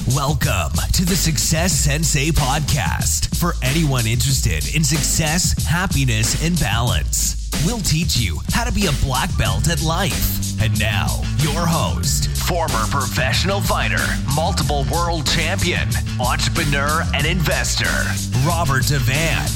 Welcome to the Success Sensei podcast for anyone interested in success, happiness, and balance. We'll teach you how to be a black belt at life. And now, your host, former professional fighter, multiple world champion, entrepreneur, and investor, Robert Devan.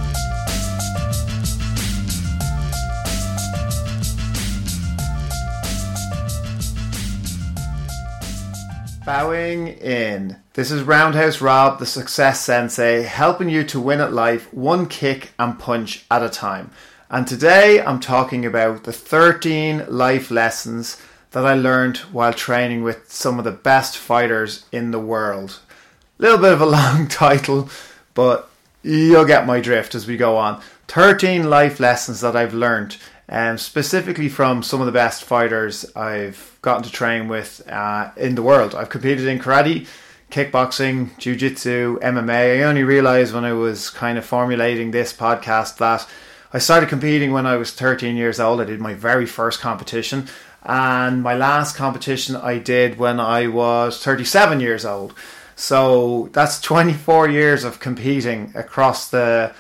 Bowing in. This is Roundhouse Rob, the Success Sensei, helping you to win at life one kick and punch at a time. And today I'm talking about the 13 life lessons that I learned while training with some of the best fighters in the world. A little bit of a long title, but you'll get my drift as we go on. 13 life lessons that I've learned, specifically from some of the best fighters I've gotten to train with in the world. I've competed in karate, kickboxing, jiu-jitsu, MMA. I only realised when I was kind of formulating this podcast that I started competing when I was 13 years old. I did my very first competition, and my last competition I did when I was 37 years old. So that's 24 years of competing across the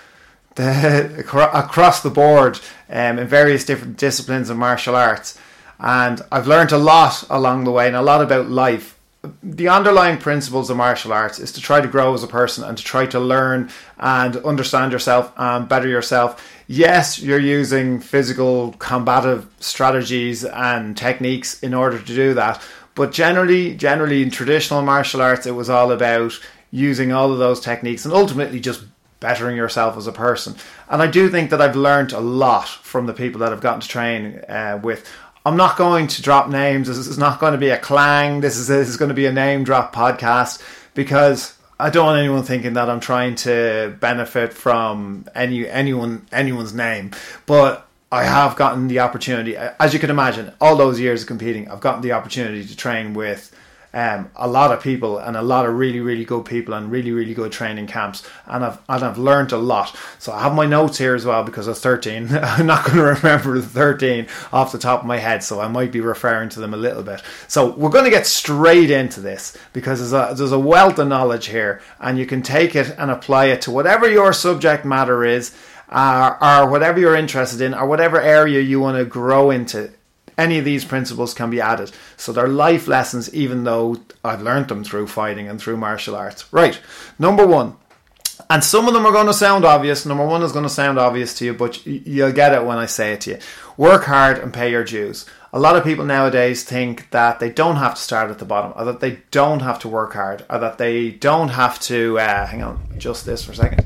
board in various different disciplines of martial arts. And I've learned a lot along the way, and a lot about life. The underlying principles of martial arts is to try to grow as a person and to try to learn and understand yourself and better yourself. Yes, you're using physical combative strategies and techniques in order to do that. But generally in traditional martial arts, it was all about using all of those techniques and ultimately just bettering yourself as a person. And I do think that I've learned a lot from the people that I've gotten to train with. I'm not going to drop names. This is not going to be a clang. This is going to be a name drop podcast, because I don't want anyone thinking that I'm trying to benefit from anyone's name. But I have gotten the opportunity, as you can imagine, all those years of competing, I've gotten the opportunity to train with a lot of people and a lot of really, really good people and really, really good training camps, and I've learned a lot. So I have my notes here as well, because I was 13. I'm not going to remember the 13 off the top of my head, so I might be referring to them a little bit. So we're going to get straight into this, because there's a wealth of knowledge here, and you can take it and apply it to whatever your subject matter is, or whatever you're interested in, or whatever area you want to grow into. Any of these principles can be added. So they're life lessons, even though I've learned them through fighting and through martial arts. Right, number one. And some of them are going to sound obvious. Number one is going to sound obvious to you, but you'll get it when I say it to you. Work hard and pay your dues. A lot of people nowadays think that they don't have to start at the bottom, or that they don't have to work hard, or that they don't have to... hang on, adjust this for a second.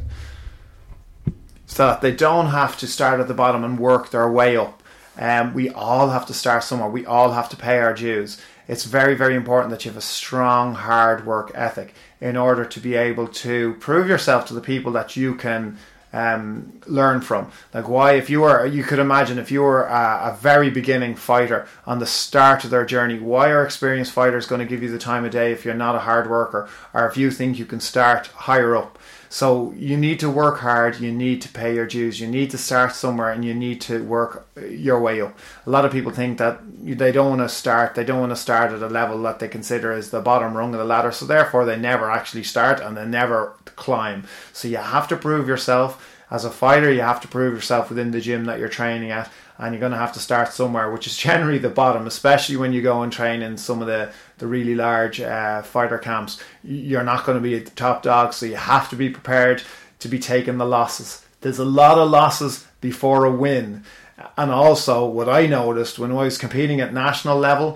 So that they don't have to start at the bottom and work their way up. We all have to start somewhere. We all have to pay our dues. It's very, very important that you have a strong, hard work ethic in order to be able to prove yourself to the people that you can learn from. Like, you could imagine if you were a very beginning fighter on the start of their journey, why are experienced fighters going to give you the time of day if you're not a hard worker, or if you think you can start higher up? So you need to work hard, you need to pay your dues, you need to start somewhere, and you need to work your way up. A lot of people think that they don't want to start at a level that they consider as the bottom rung of the ladder, so therefore they never actually start and they never climb. So you have to prove yourself. As a fighter, you have to prove yourself within the gym that you're training at, and you're going to have to start somewhere, which is generally the bottom, especially when you go and train in some of the really large fighter camps. You're not going to be at the top dog, so you have to be prepared to be taking the losses. There's a lot of losses before a win. And also, what I noticed when I was competing at national level,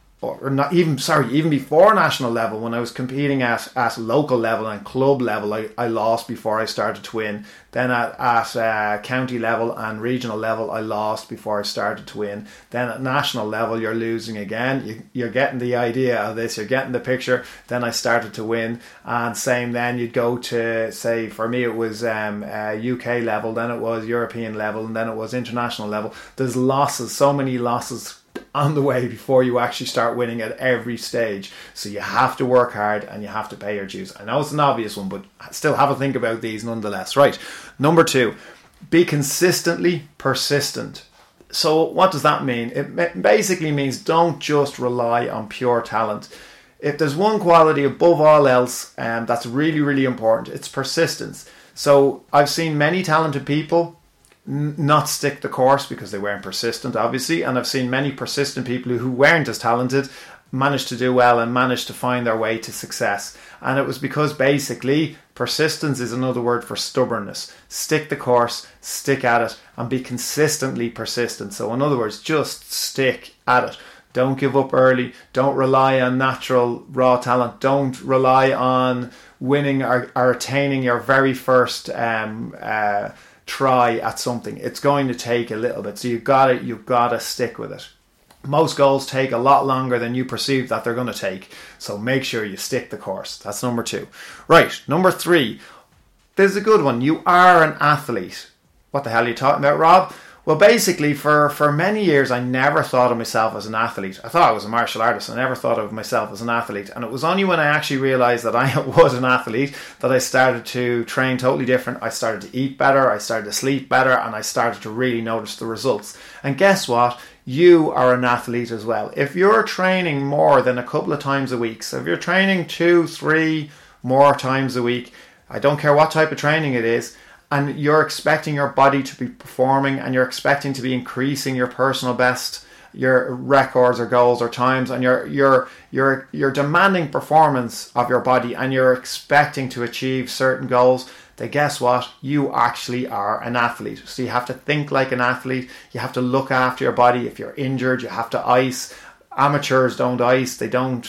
even before national level, when I was competing at local level and club level, I lost before I started to win. Then at county level and regional level, I lost before I started to win. Then at national level, you're losing again. You're getting the idea of this. You're getting the picture. Then I started to win. And same then, you'd go to, say, for me it was UK level, then it was European level, and then it was international level. There's losses, so many losses on the way before you actually start winning at every stage. So you have to work hard and you have to pay your dues. I know it's an obvious one, but still have a think about these nonetheless. Right, number two, be consistently persistent. So what does that mean? It basically means don't just rely on pure talent. if there's one quality above all else that's really, really important, it's persistence. So I've seen many talented people not stick the course because they weren't persistent, obviously, and I've seen many persistent people who weren't as talented managed to do well and managed to find their way to success. And it was because basically persistence is another word for stubbornness. Stick the course, stick at it, and be consistently persistent. So in other words, just stick at it. Don't give up early. Don't rely on natural raw talent. Don't rely on winning or attaining your very first try at something. It's going to take a little bit. So you've got to stick with it. Most goals take a lot longer than you perceive that they're going to take. So make sure you stick the course. That's number 2. Right, number 3. This is a good one. You are an athlete. What the hell are you talking about, Rob? Well, basically, for many years, I never thought of myself as an athlete. I thought I was a martial artist. I never thought of myself as an athlete. And it was only when I actually realised that I was an athlete that I started to train totally different. I started to eat better. I started to sleep better. And I started to really notice the results. And guess what? You are an athlete as well. If you're training more than a couple of times a week, so if you're training 2, 3 more times a week, I don't care what type of training it is, and you're expecting your body to be performing and you're expecting to be increasing your personal best, your records or goals or times, and you're demanding performance of your body and you're expecting to achieve certain goals, then guess what? You actually are an athlete. So you have to think like an athlete. You have to look after your body. If you're injured, you have to ice. Amateurs don't ice. They don't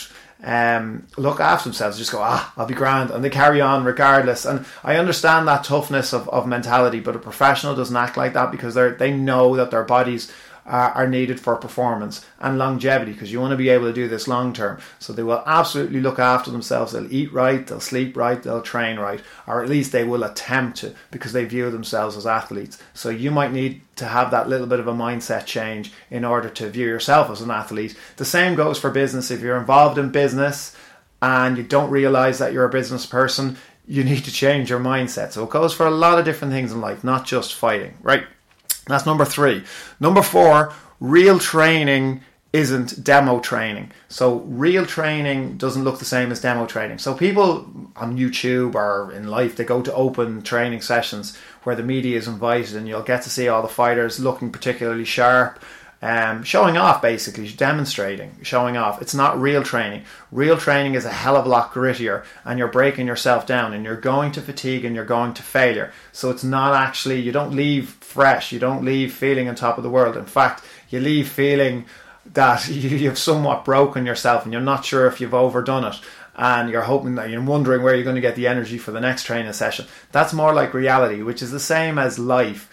look after themselves. Just go, I'll be grand, and they carry on regardless. And I understand that toughness of mentality, but a professional doesn't act like that because they know that their bodies are needed for performance and longevity, because you want to be able to do this long term. So they will absolutely look after themselves. They'll eat right, they'll sleep right, they'll train right, or at least they will attempt to, because they view themselves as athletes. So you might need to have that little bit of a mindset change in order to view yourself as an athlete. The same goes for business. If you're involved in business and you don't realize that you're a business person, you need to change your mindset. So it goes for a lot of different things in life, not just fighting, right? That's number 3. Number 4, real training isn't demo training. So real training doesn't look the same as demo training. So people on YouTube or in life, they go to open training sessions where the media is invited and you'll get to see all the fighters looking particularly sharp, showing off, basically, demonstrating, showing off. It's not real training. Real training is a hell of a lot grittier, and you're breaking yourself down and you're going to fatigue and you're going to failure. So it's not actually, you don't leave fresh, you don't leave feeling on top of the world. In fact, you leave feeling that you've somewhat broken yourself and you're not sure if you've overdone it, and you're hoping that you're wondering where you're going to get the energy for the next training session. That's more like reality, which is the same as life.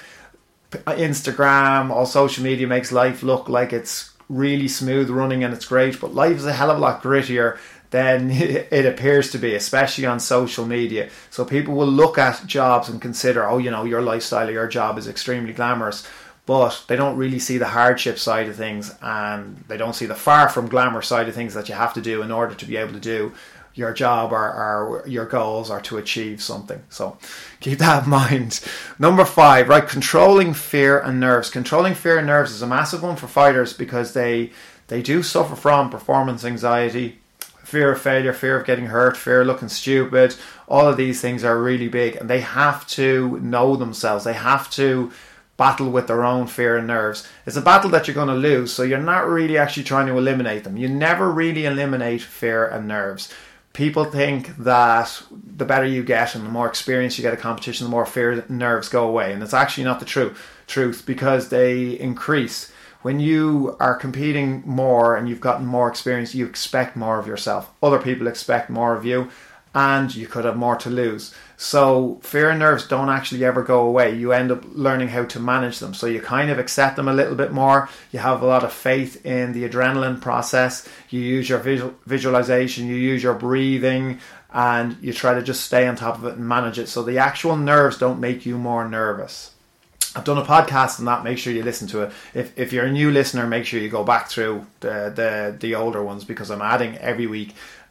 Instagram or social media makes life look like it's really smooth running and it's great, but life is a hell of a lot grittier than it appears to be, especially on social media. So people will look at jobs and consider, your lifestyle or your job is extremely glamorous, but they don't really see the hardship side of things, and they don't see the far from glamour side of things that you have to do in order to be able to do your job or your goals or to achieve something. So keep that in mind. Number 5, right? Controlling fear and nerves. Controlling fear and nerves is a massive one for fighters because they do suffer from performance anxiety, fear of failure, fear of getting hurt, fear of looking stupid. All of these things are really big, and they have to know themselves. They have to battle with their own fear and nerves. It's a battle that you're going to lose, so you're not really actually trying to eliminate them. You never really eliminate fear and nerves. People think that the better you get and the more experience you get at competition, the more fear and nerves go away. And it's actually not the truth, because they increase. When you are competing more and you've gotten more experience, you expect more of yourself. Other people expect more of you, and you could have more to lose. So fear and nerves don't actually ever go away. You end up learning how to manage them. So you kind of accept them a little bit more. You have a lot of faith in the adrenaline process. You use your visualization, you use your breathing, and you try to just stay on top of it and manage it. So the actual nerves don't make you more nervous. I've done a podcast on that. Make sure you listen to it. If you're a new listener, make sure you go back through the older ones, because I'm adding every week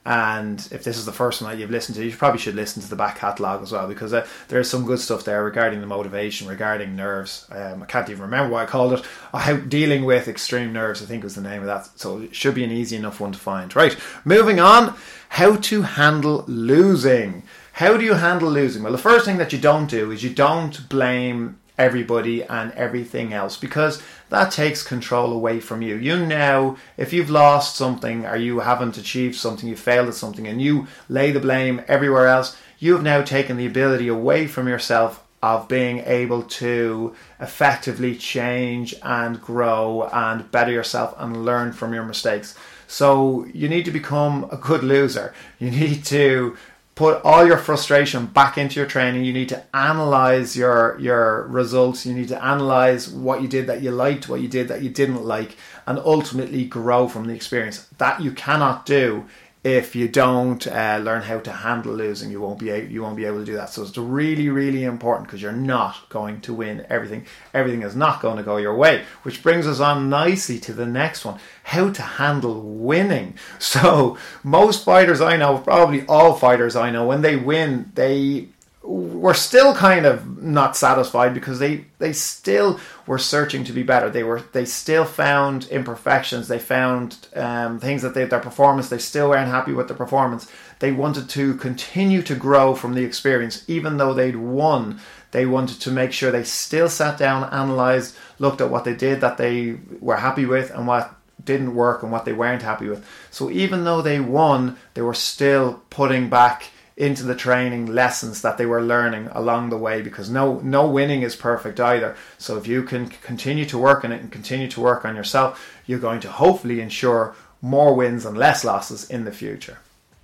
And if this is the first one that you've listened to, you probably should listen to the back catalogue as well, because there's some good stuff there regarding the motivation, regarding nerves. I can't even remember what I called it. How dealing with extreme nerves, I think was the name of that. So it should be an easy enough one to find. Right, moving on. How to handle losing. How do you handle losing? Well, the first thing that you don't do is you don't blame everybody and everything else, because that takes control away from you. You now, if you've lost something or you haven't achieved something, you failed at something, and you lay the blame everywhere else, you've now taken the ability away from yourself of being able to effectively change and grow and better yourself and learn from your mistakes. So you need to become a good loser. You need to put all your frustration back into your training. You need to analyze your results. You need to analyze what you did that you liked, what you did that you didn't like, and ultimately grow from the experience. That you cannot do if you don't learn how to handle losing. You won't be able to do that. So it's really, really important, because you're not going to win everything. Everything is not going to go your way, which brings us on nicely to the next one: how to handle winning. So most fighters I know, probably all fighters I know, when they win, they were still kind of not satisfied, because they still were searching to be better. They still found imperfections. They found things that their performance, they still weren't happy with their performance. They wanted to continue to grow from the experience. Even though they'd won, they wanted to make sure they still sat down, analysed, looked at what they did that they were happy with and what didn't work and what they weren't happy with. So even though they won, they were still putting back into the training lessons that they were learning along the way, because no winning is perfect either. So if you can continue to work on it and continue to work on yourself, you're going to hopefully ensure more wins and less losses in the future.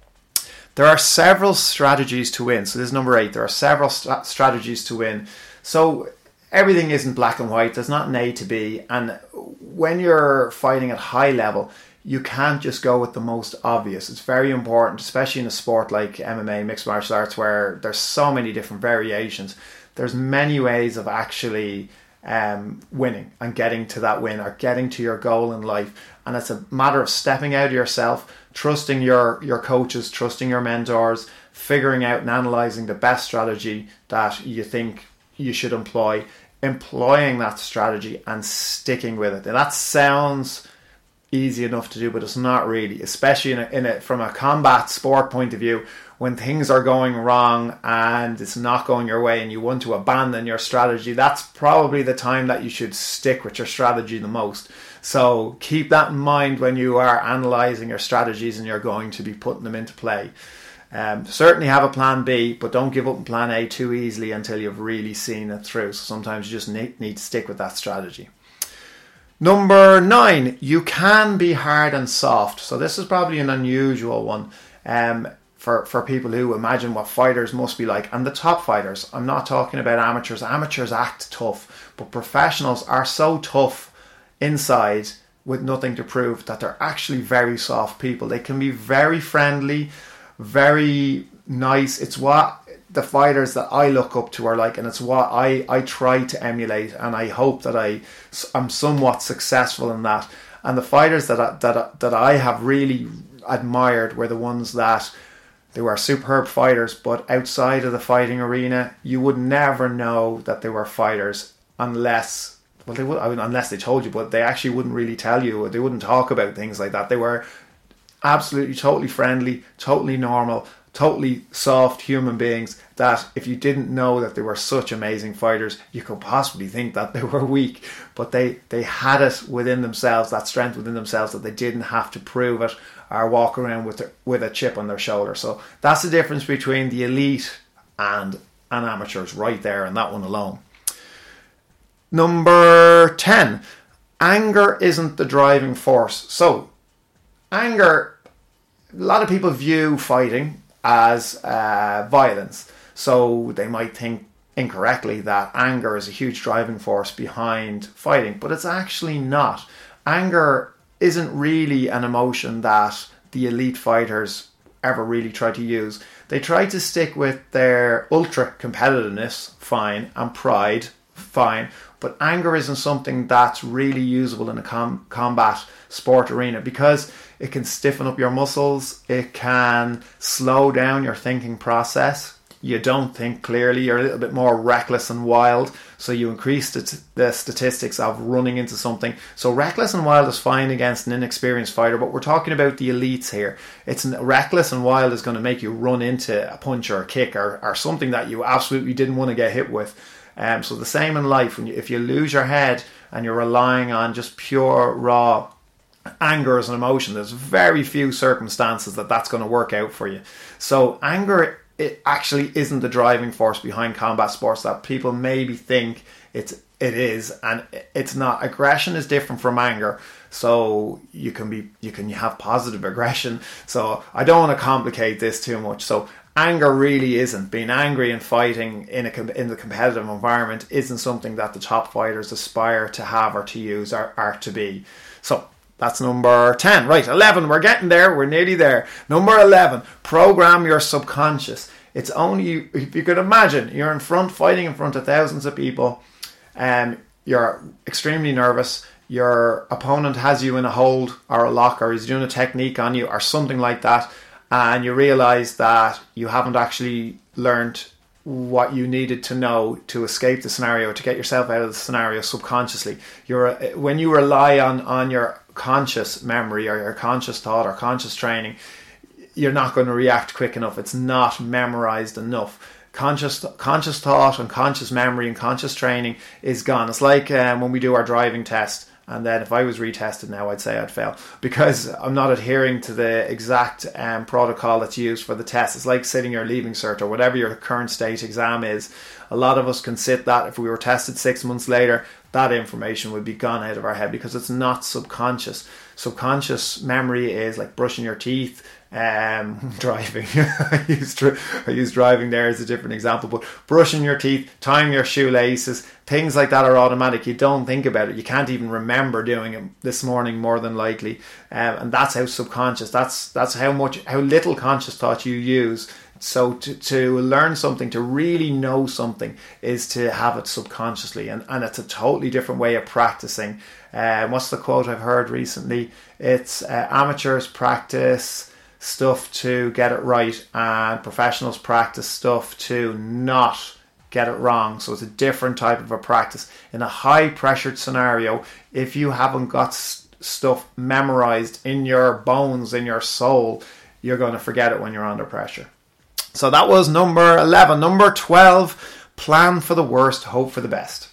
There are several strategies to win. So this is number 8. There are several strategies to win. So everything isn't black and white. There's not an A to B. And when you're fighting at high level, you can't just go with the most obvious. It's very important, especially in a sport like MMA, mixed martial arts, where there's so many different variations. There's many ways of actually winning and getting to that win, or getting to your goal in life. And it's a matter of stepping out of yourself, trusting your coaches, trusting your mentors, figuring out and analysing the best strategy that you think you should employ, employing that strategy and sticking with it. And that sounds easy enough to do, but it's not really, especially from a combat sport point of view. When things are going wrong and it's not going your way and you want to abandon your strategy, that's probably the time that you should stick with your strategy the most. So keep that in mind when you are analysing your strategies and you're going to be putting them into play. Certainly have a plan B, but don't give up on plan A too easily until you've really seen it through. So sometimes you just need to stick with that strategy. Number 9, you can be hard and soft. So this is probably an unusual one for people who imagine what fighters must be like. And the top fighters, I'm not talking about amateurs. Amateurs act tough, but professionals are so tough inside with nothing to prove that they're actually very soft people. They can be very friendly, very nice. It's what the fighters that I look up to are like, and it's what I try to emulate, and I hope that I'm somewhat successful in that. And the fighters that I have really admired were the ones that they were superb fighters, but outside of the fighting arena, you would never know that they were fighters unless they told you, but they actually wouldn't really tell you. They wouldn't talk about things like that. They were absolutely totally friendly, totally normal, totally soft human beings that if you didn't know that they were such amazing fighters, you could possibly think that they were weak. But they had it within themselves, that strength within themselves, that they didn't have to prove it or walk around with a chip on their shoulder. So that's the difference between the elite and amateurs right there, and that one alone. Number 10, anger isn't the driving force. So anger, a lot of people view fighting as violence. So they might think incorrectly that anger is a huge driving force behind fighting, but it's actually not. Anger isn't really an emotion that the elite fighters ever really try to use. They try to stick with their ultra competitiveness, fine, and pride, fine. But anger isn't something that's really usable in a combat sport arena, because it can stiffen up your muscles, it can slow down your thinking process. You don't think clearly, you're a little bit more reckless and wild, so you increase the statistics of running into something. So reckless and wild is fine against an inexperienced fighter, but we're talking about the elites here. It's reckless and wild is going to make you run into a punch or a kick or something that you absolutely didn't want to get hit with. So the same in life. If you lose your head and you're relying on just pure raw anger as an emotion, there's very few circumstances that's going to work out for you. So anger, it actually isn't the driving force behind combat sports that people maybe think it is, and it's not. Aggression is different from anger. So you can have positive aggression. So I don't want to complicate this too much. So anger really isn't. Being angry and fighting in the competitive environment isn't something that the top fighters aspire to have or to use or to be. So that's number 10. Right, 11. We're getting there. We're nearly there. Number 11. Program your subconscious. It's only, if you could imagine, you're fighting in front of thousands of people, and you're extremely nervous. Your opponent has you in a hold or a lock, or he's doing a technique on you or something like that, and you realise that you haven't actually learned what you needed to know to escape the scenario, to get yourself out of the scenario subconsciously. When you rely on your conscious memory or your conscious thought or conscious training, you're not going to react quick enough. It's not memorized enough. Conscious thought and conscious memory and conscious training is gone. It's like when we do our driving test, and then if I was retested now, I'd say I'd fail because I'm not adhering to the exact protocol that's used for the test. It's like sitting your leaving cert or whatever your current state exam is. A lot of us can sit that. If we were tested 6 months later, that information would be gone out of our head because it's not subconscious. Subconscious memory is like brushing your teeth, driving. I use driving there as a different example, but brushing your teeth, tying your shoelaces, things like that are automatic. You don't think about it. You can't even remember doing it this morning, more than likely, and that's how subconscious. That's how little conscious thought you use. So to learn something, to really know something, is to have it subconsciously, and it's a totally different way of practicing. What's the quote I've heard recently? It's amateurs practice stuff to get it right, and professionals practice stuff to not get it wrong. So it's a different type of a practice. In a high pressured scenario, if you haven't got stuff memorized in your bones, in your soul, you're going to forget it when you're under pressure. So that was number 11. Number 12, plan for the worst, hope for the best.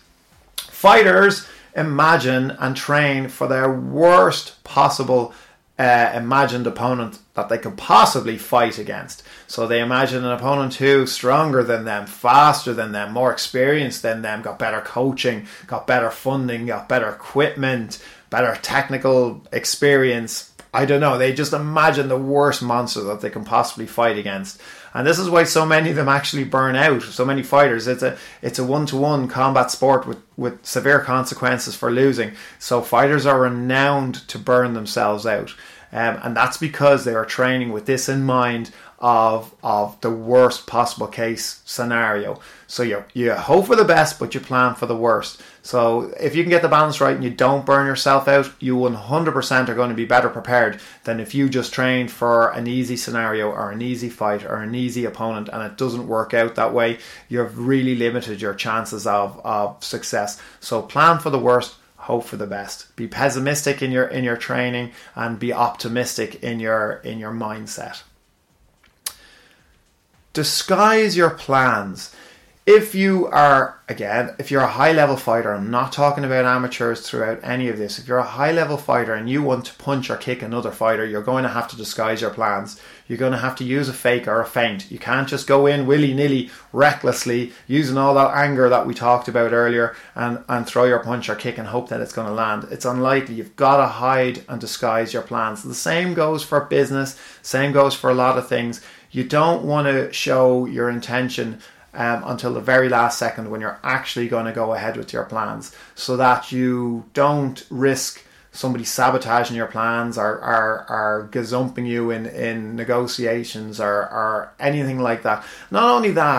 Fighters imagine and train for their worst possible imagined opponent that they could possibly fight against. So they imagine an opponent who's stronger than them, faster than them, more experienced than them, got better coaching, got better funding, got better equipment, better technical experience. I don't know. They just imagine the worst monster that they can possibly fight against. And this is why so many of them actually burn out. So many fighters. It's a one-to-one combat sport with severe consequences for losing. So fighters are renowned to burn themselves out. And that's because they are training with this in mind of the worst possible case scenario. So you hope for the best, but you plan for the worst. So if you can get the balance right and you don't burn yourself out, you 100% are going to be better prepared than if you just trained for an easy scenario or an easy fight or an easy opponent and it doesn't work out that way. You've really limited your chances of success. So plan for the worst, hope for the best. Be pessimistic in your training and be optimistic in your mindset. Disguise your plans. If you're a high level fighter, I'm not talking about amateurs throughout any of this. If you're a high level fighter and you want to punch or kick another fighter, you're going to have to disguise your plans. You're going to have to use a fake or a feint. You can't just go in willy-nilly, recklessly, using all that anger that we talked about earlier and throw your punch or kick and hope that it's going to land. It's unlikely. You've got to hide and disguise your plans. The same goes for business. Same goes for a lot of things. You don't want to show your intention until the very last second when you're actually going to go ahead with your plans, so that you don't risk somebody sabotaging your plans or gazumping you in negotiations or anything like that. Not only that,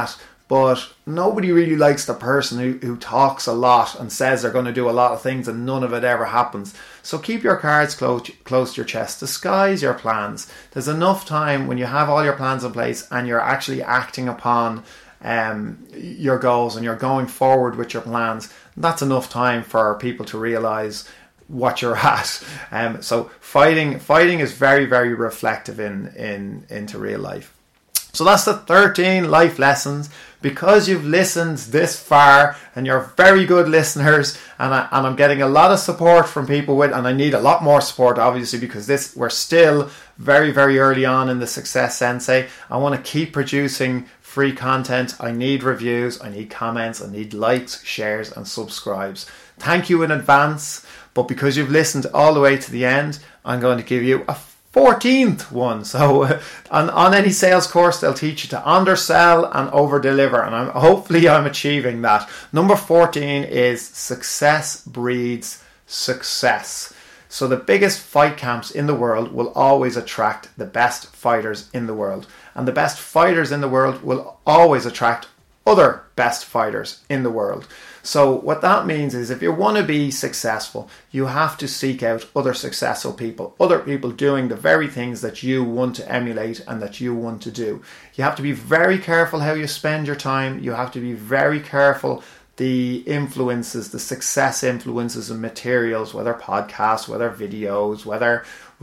but nobody really likes the person who talks a lot and says they're going to do a lot of things and none of it ever happens. So keep your cards close to your chest. Disguise your plans. There's enough time when you have all your plans in place and you're actually acting upon your goals and you're going forward with your plans. That's enough time for people to realize what you're at. So fighting is very, very reflective into real life. So that's the 13 life lessons. Because you've listened this far and you're very good listeners, and I'm getting a lot of support from people and I need a lot more support obviously, because we're still very, very early on in the Success Sensei. I want to keep producing free content. I need reviews, I need comments, I need likes, shares and subscribes. Thank you in advance, but because you've listened all the way to the end, I'm going to give you a 14th one. So on any sales course, they'll teach you to undersell and over deliver, and hopefully I'm achieving that. Number 14 is success breeds success. So the biggest fight camps in the world will always attract the best fighters in the world, and the best fighters in the world will always attract other best fighters in the world. So what that means is if you want to be successful, you have to seek out other successful people, other people doing the very things that you want to emulate and that you want to do. You have to be very careful how you spend your time. You have to be very careful the influences, the success influences and materials, whether podcasts, whether videos, whether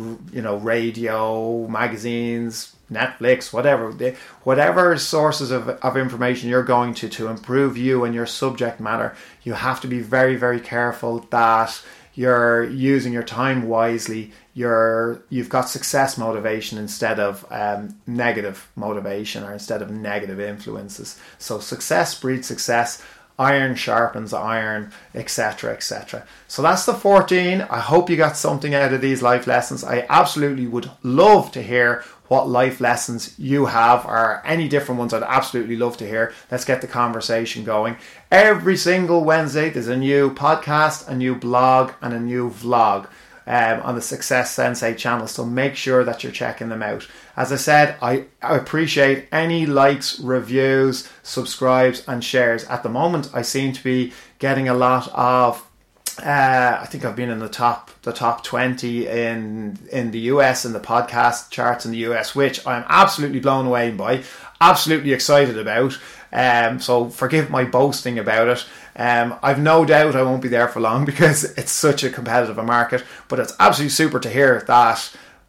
radio, magazines, Netflix, whatever sources of information you're going to improve you and your subject matter. You have to be very, very careful that you're using your time wisely. You've got success motivation instead of negative motivation, or instead of negative influences. So success breeds success. Iron sharpens iron, etc., etc. So that's the 14. I hope you got something out of these life lessons. I absolutely would love to hear what life lessons you have, or any different ones. I'd absolutely love to hear. Let's get the conversation going. Every single Wednesday there's a new podcast, a new blog and a new vlog on the Success Sensei channel, so make sure that you're checking them out. As I said, I appreciate any likes, reviews, subscribes and shares. At the moment I seem to be getting a lot of I think I've been in the top 20 in the US, in the podcast charts in the US, which I'm absolutely blown away by, absolutely excited about. So forgive my boasting about it. I've no doubt I won't be there for long because it's such a competitive market, but it's absolutely super to hear that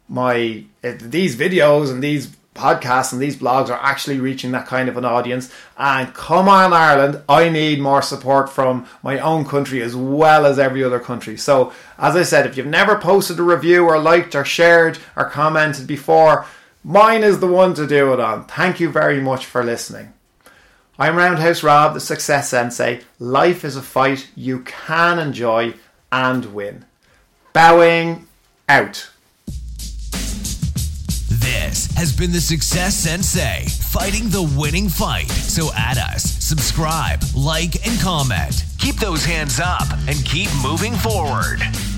these videos and these podcasts and these blogs are actually reaching that kind of an audience. And come on, Ireland, I need more support from my own country as well as every other country. So as I said, if you've never posted a review or liked or shared or commented before, mine is the one to do it on. Thank you very much for listening. I'm Roundhouse Rob, the Success Sensei. Life is a fight you can enjoy and win. Bowing out. This has been the Success Sensei, fighting the winning fight. So add us, subscribe, like, and comment. Keep those hands up and keep moving forward.